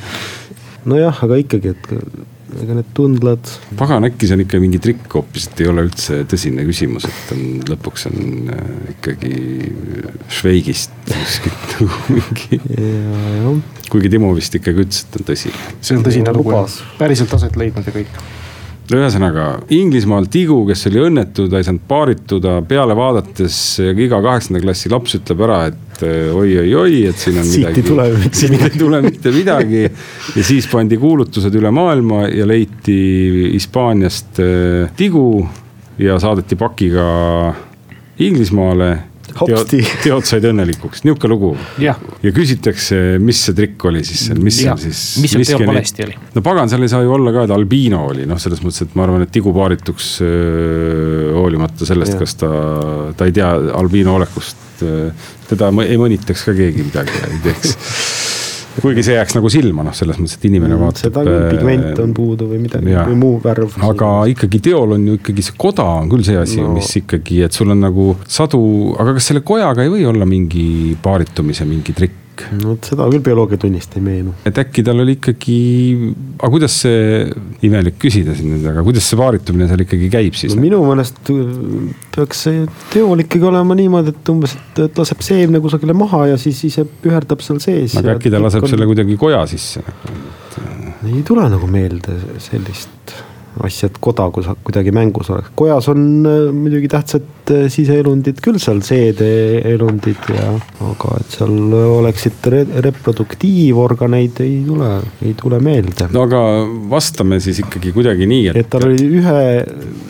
No jah, aga ikkagi, et ega need tundlad... Pagan, äkki see on ikka mingi trikk hoopis, et ei ole üldse tõsine küsimus, et lõpuks on ikkagi Šveigist mingi... Kuigi Timo vist ikkagi ütles, et on tõsine. See on tõsine lugu. Päriselt aset leidnud ja kõik. Ühesõnaga, Inglismaal tigu, kes oli õnnetu, ta ei saanud paarituda, peale vaadates iga 8. klassi laps ütleb ära, et oi, et siin on midagi. Siit ei tule mitte midagi. Ja siis pandi kuulutused üle maailma ja leiti Hispaaniast tigu ja saadeti pakiga Inglismaale. Teod said õnnelikuks, niuke lugu. Ja küsitakse, mis see trikk oli siis. Mis see teod valesti oli? No pagan, seal ei saa ju olla ka, et albiino oli. No selles mõttes, et ma arvan, et tigu paarituks hoolimata sellest, kas ta ei tea albiino olekust. Teda ei mõnitaks ka keegi midagi, ei teeks. Kuigi see jääks nagu silma, selles mõttes, et inimene vaatab... Seda küll pigment on puudu või midagi, või muu värv. Aga ikkagi teol on ju ikkagi see koda on küll see asi, mis ikkagi, et sul on nagu sadu... Aga kas selle kojaga ei või olla mingi paaritumise, mingi trikk? No seda küll bioloogiatunnist ei meenu. Et äkki tal oli ikkagi... Aga kuidas see... Imelik küsida siin nüüd, aga kuidas see paaritumine seal ikkagi käib siis? No minu mõnest peaks see teol ikkagi olema niimoodi, et umbes, et laseb seemne kusagile maha ja siis ise püherdab seal sees. Aga äkki ta laseb selle kuidagi koja sisse? Ei tule nagu meelde sellist asja, et koda kuidagi mängus oleks. Kojas on muidugi tähtsad siseelundid, küll seal seedeelundid, aga et seal oleksid reproduktiivorganeid ei tule meelde. No aga vastame siis ikkagi kuidagi nii, et tal oli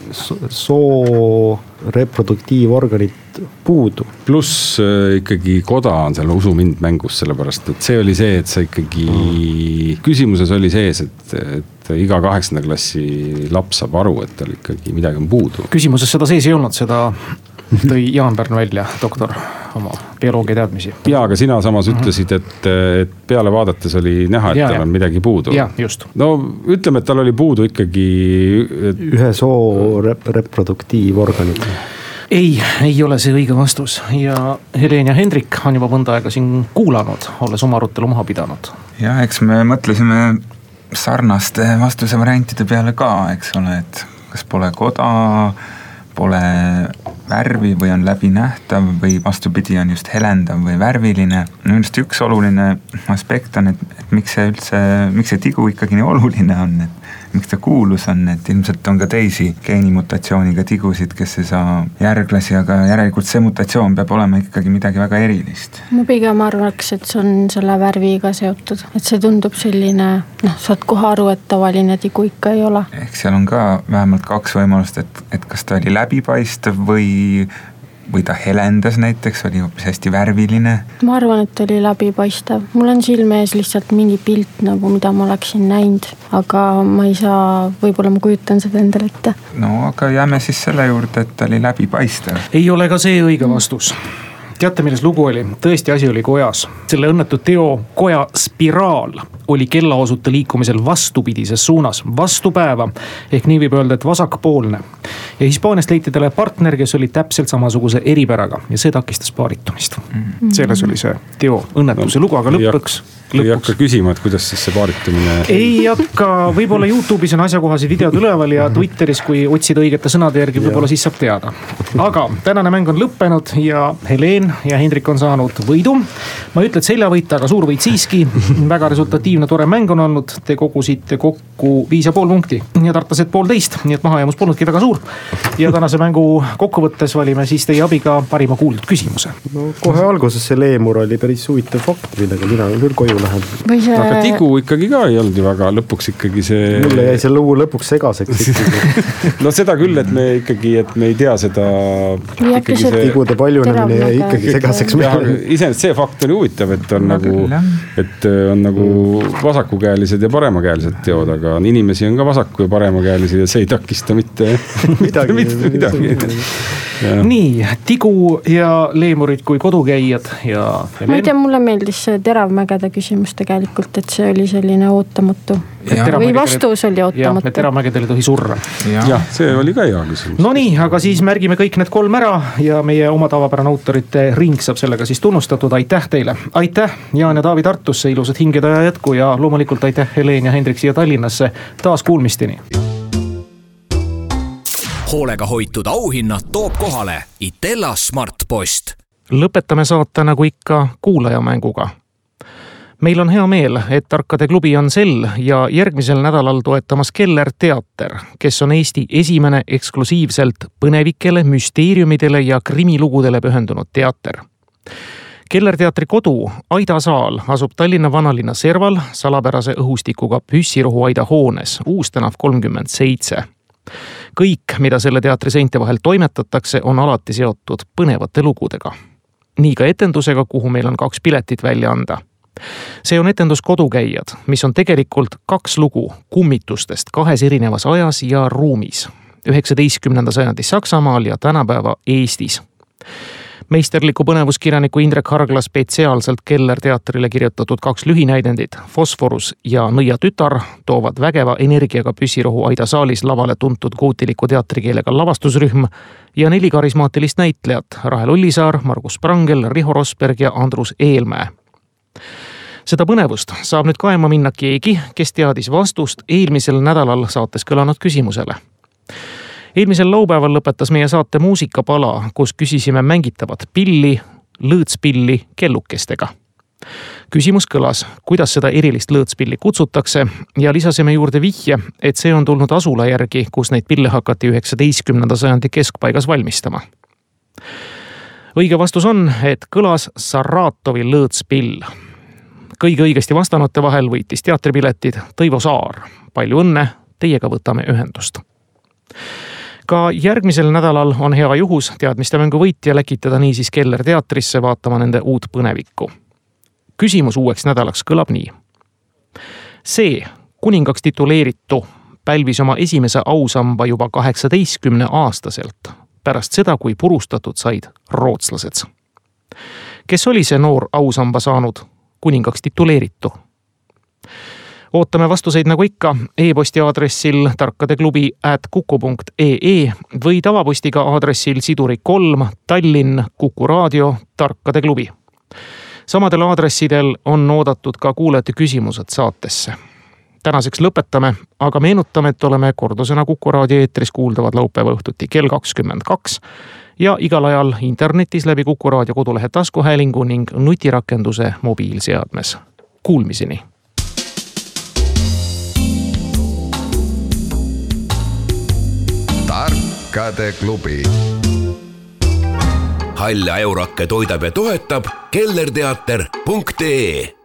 soo reproduktiivorganit puudu. Pluss ikkagi koda on seal usu mind mängus, sellepärast et see oli see, et sa ikkagi küsimuses oli sees, et iga 8. klassi laps saab aru, et tal ikkagi midagi on puudu. Küsimuses seda sees ei olnud, seda tõi Jaan Pärn välja, doktor, oma bioloogia teadmisi. Ja, aga sina samas ütlesid, et peale vaadates oli näha, et tal on midagi puudu. Ja, just. No ütleme, et tal oli puudu ikkagi ühe soo reproduktiivorganit. Ei ole see õige vastus ja Helen ja Hendrik on juba mõnda aega siin kuulanud, olles oma arutelu maha pidanud. Ja, eks me mõtlesime sarnaste vastuse variantide peale ka, eks ole, et kas pole koda, pole värvi või on läbinähtav või vastupidi on just helendav või värviline. Just üks oluline aspekt on, et miks see tigu ikkagi nii oluline on, et miks ta kuulus on, et ilmselt on ka teisi geenimutatsiooniga tigusid, kes ei saa järglasi, aga järelikult see mutatsioon peab olema ikkagi midagi väga erilist. Ma pigem arvaks, et see on selle värviga seotud, et see tundub selline, saad kohe aru, et tavaline tigu ikka ei ole. Ehk seal on ka vähemalt 2 võimalust, et kas ta oli läbipaistev või ta helendas näiteks, oli hoopis hästi värviline. Ma arvan, et oli läbipaistev. Mul on silme ees lihtsalt mingi pilt, nagu mida ma oleksin näinud, aga ma ei saa, võib-olla ma kujutan seda endale ette. No aga jääme siis selle juurde, et ta oli läbipaistev. Ei ole ka see õige vastus. Teate, milles lugu oli? Tõesti asi oli kojas. Selle õnnetu teo koja spiraal oli kellaosuta liikumisel vastupidises suunas, vastu päeva. Ehk nii võib öelda, et vasakpoolne. Ja Hispaaniast leiti talle partner, kes oli täpselt samasuguse eripäraga ja see takistas paaritumist. Selles oli see teo õnnetuse lugu, aga lõpuks. Ei hakka küsima, et kuidas siis see paaritumine... Ei hakka, võib-olla YouTube'is on asjakohased videod üleval ja Twitteris, kui otsida õigete sõnade järgi, võib-olla siis saab teada. Aga tänane mäng on lõppenud ja Helen ja Hendrik on saanud võidu. Ma ei ütle, et seljavõit, aga suur võit siiski. Väga resultatiivne, tore mäng on olnud. Te kogusite kokku 5,5 punkti ja tartased 1,5, nii et mahajäämus polnudki väga suur. Ja tänase mängu kokkuvõttes valime siis teie abiga parima kuuldud küsimuse. No, kohe alguses see leemur oli päris huvitav fakt, millega mina küll koju lähen. Aga tigu ikkagi ka ei olnud ju väga, lõpuks ikkagi see... Mulle jäi see lugu lõpuks segaseks. No seda küll, et me ikkagi, et me ei tea seda... Tigude paljunemine jäi ikkagi segaseks. Iseenesest see fakt on huvitav, et on nagu vasakukäelised ja paremakäelised teod, aga inimesi on ka vasaku ja paremakäelised ja see ei takista mitte midagi. Nii, tigu ja leemurid kui kodukäijad ja... Ma ei tea, mulle meeldis see teravmägede küsimus tegelikult, et see oli selline ootamatu. Või vastus oli ootamatu. Ja, et teravmägedel ei tohi surra. Ja, see oli ka hea küsimus. No nii, aga siis märgime kõik need 3 ära ja meie oma tavapärane autorite ring saab sellega siis tunnustatud. Aitäh teile. Aitäh Jaan ja Taavi Tartusse, ilusat hingede aja jätku ja loomulikult aitäh Helen ja Hendrik siia Tallinnasse. Taas kuulmisteni. Hoolega hoitud auhinnad toob kohale Itella Smartpost. Lõpetame saate nagu ikka kuulajamänguga. Meil on hea meel, et Tarkade klubi on sel ja järgmisel nädalal toetamas Keller teater, kes on Eesti esimene eksklusiivselt põnevikele, müsteeriumidele ja krimilugudele pühendunud teater. Keller teatri kodu Aida saal asub Tallinna vanalinna serval salapärase õhustikuga Püssirohu Aida hoones, Uustänav 37. Kõik, mida selle teatri seinte vahel toimetatakse, on alati seotud põnevate lugudega. Nii ka etendusega, kuhu meil on 2 piletit välja anda. See on etendus Kodukäijad, mis on tegelikult 2 lugu kummitustest 2 erinevas ajas ja ruumis. 19. sajandis Saksamaal ja tänapäeva Eestis. Meisterliku põnevuskirjaniku Indrek Hargla spetsiaalselt Keller teatrile kirjutatud 2 lühinäidendit, Fosforus ja Nõia tütar, toovad vägeva energiaga Püssirohu Aida saalis lavale tuntud gootiliku teatrikeelega lavastusrühm ja 4 karismaatilist näitlejat, Rahel Ollisaar, Margus Prangel, Riho Rosberg ja Andrus Eelmäe. Seda põnevust saab nüüd kaema minna keegi, kes teadis vastust eelmisel nädalal saates kõlanud küsimusele. Eelmisel laupäeval lõpetas meie saate muusikapala, kus küsisime mängitavat pilli, lõõtspilli kellukestega. Küsimus kõlas, kuidas seda erilist lõõtspilli kutsutakse ja lisasime juurde vihje, et see on tulnud asula järgi, kus neid pille hakati 19. sajandi keskpaigas valmistama. Õige vastus on, et kõlas Saratovi lõõtspill. Kõige õigesti vastanute vahel võitis teatripiletid Tõivo Saar. Palju õnne, teiega võtame ühendust. ka järgmisel nädalal on hea juhus teadmiste mängu võitja läkitada niisiis Keller teatrisse vaatama nende uut põnevikku. Küsimus uueks nädalaks kõlab nii. See kuningaks tituleeritu pälvis oma esimese ausamba juba 18-aastaselt pärast seda, kui purustatud said rootslased. Kes oli see noor ausamba saanud kuningaks tituleeritu? Ootame vastuseid nagu ikka e-posti aadressil tarkadeklubi@kuku.ee või tavapostiga aadressil siduri 3 Tallinn Kuku Raadio Tarkade Klubi. Samadel aadressidel on oodatud ka kuulajate küsimused saatesse. Tänaseks lõpetame, aga meenutame, et oleme kordusena Kuku Raadio eetris kuuldavad laupäeva õhtuti kell 22 ja igal ajal internetis läbi Kuku Raadio kodulehe taskuhäälingu ning nutirakenduse mobiilseadmes. Kuulmiseni! Tarkade klubi. Halja Eurakke toidab ja toetab kellerteater.ee